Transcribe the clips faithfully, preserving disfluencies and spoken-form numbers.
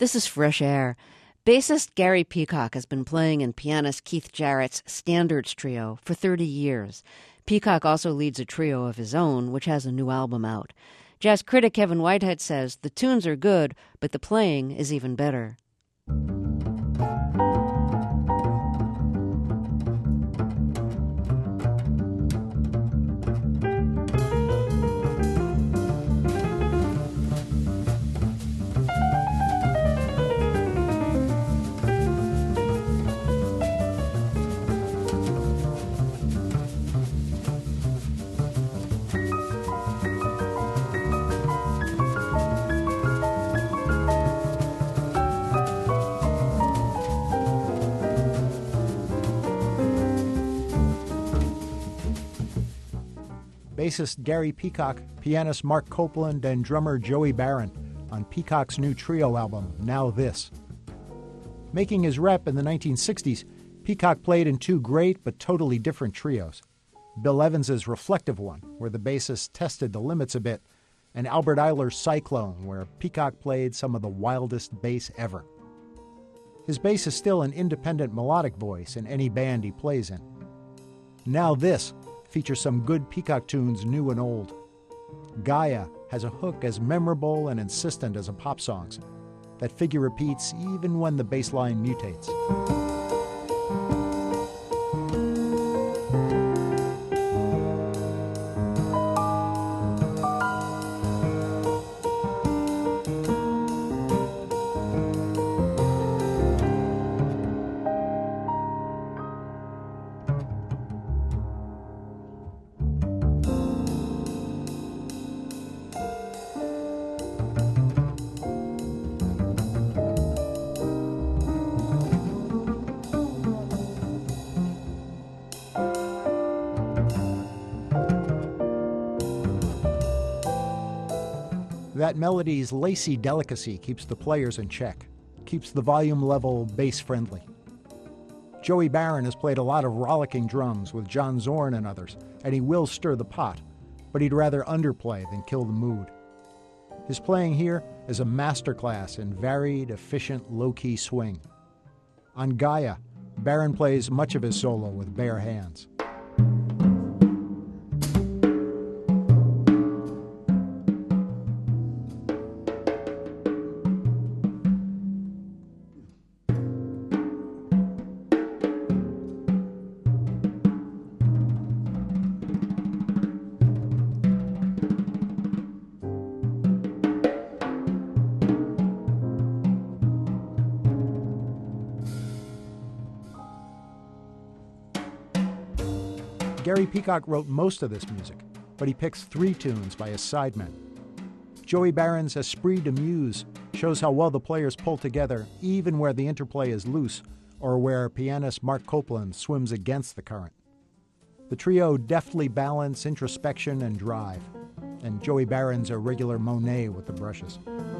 This is Fresh Air. Bassist Gary Peacock has been playing in pianist Keith Jarrett's Standards Trio for thirty years. Peacock also leads a trio of his own, which has a new album out. Jazz critic Kevin Whitehead says the tunes are good, but the playing is even better. Bassist Gary Peacock, pianist Mark Copeland, and drummer Joey Baron on Peacock's new trio album, Now This. Making his rep in the nineteen sixties, Peacock played in two great but totally different trios. Bill Evans's Reflective One, where the bassist tested the limits a bit, and Albert Ayler's Cyclone, where Peacock played some of the wildest bass ever. His bass is still an independent melodic voice in any band he plays in. Now This features some good Peacock tunes, new and old. Gaia has a hook as memorable and insistent as a pop song's. That figure repeats even when the bass line mutates. That melody's lacy delicacy keeps the players in check, keeps the volume level bass-friendly. Joey Baron has played a lot of rollicking drums with John Zorn and others, and he will stir the pot, but he'd rather underplay than kill the mood. His playing here is a masterclass in varied, efficient, low-key swing. On Gaia, Baron plays much of his solo with bare hands. Gary Peacock wrote most of this music, but he picks three tunes by his sidemen. Joey Baron's Esprit de Muse shows how well the players pull together even where the interplay is loose or where pianist Mark Copeland swims against the current. The trio deftly balance introspection and drive, and Joey Baron's a regular Monet with the brushes.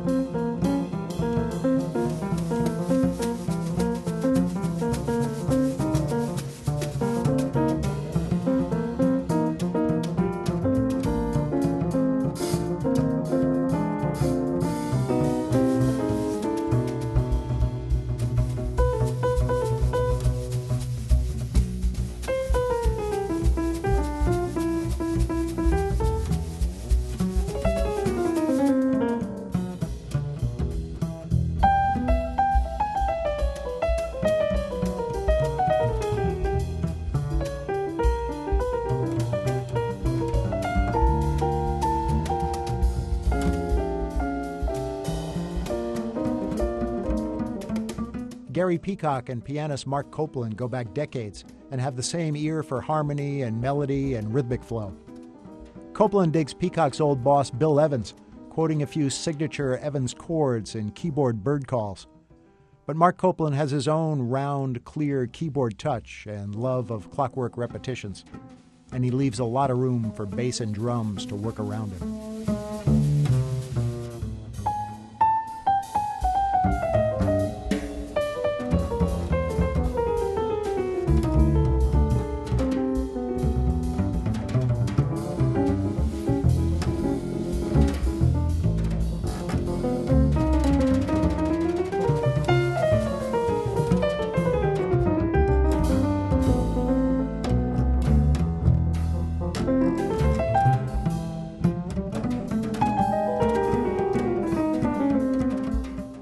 Gary Peacock and pianist Mark Copeland go back decades and have the same ear for harmony and melody and rhythmic flow. Copeland digs Peacock's old boss Bill Evans, quoting a few signature Evans chords in keyboard bird calls. But Mark Copeland has his own round, clear keyboard touch and love of clockwork repetitions, and he leaves a lot of room for bass and drums to work around him.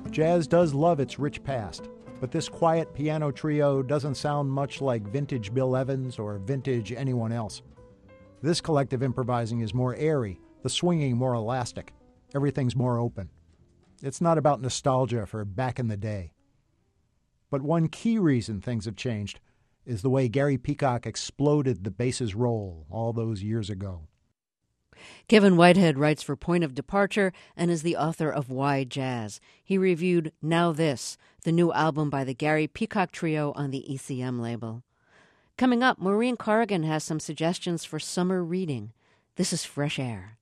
Jazz does love its rich past, but this quiet piano trio doesn't sound much like vintage Bill Evans or vintage anyone else. This collective improvising is more airy, the swinging more elastic. Everything's more open. It's not about nostalgia for back in the day. But one key reason things have changed is the way Gary Peacock exploded the bass's role all those years ago. Kevin Whitehead writes for Point of Departure and is the author of Why Jazz. He reviewed Now This, the new album by the Gary Peacock Trio on the E C M label. Coming up, Maureen Corrigan has some suggestions for summer reading. This is Fresh Air.